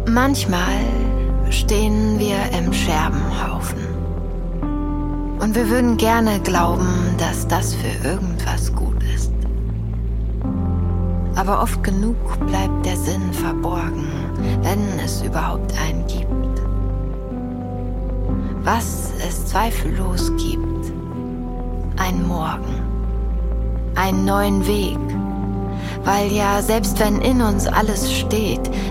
Manchmal stehen wir im Scherbenhaufen und wir würden gerne glauben, dass das für irgendwas gut ist. Aber oft genug bleibt der Sinn verborgen, wenn es überhaupt einen gibt. Was es zweifellos gibt: ein Morgen, einen neuen Weg, weil ja selbst wenn in uns alles steht,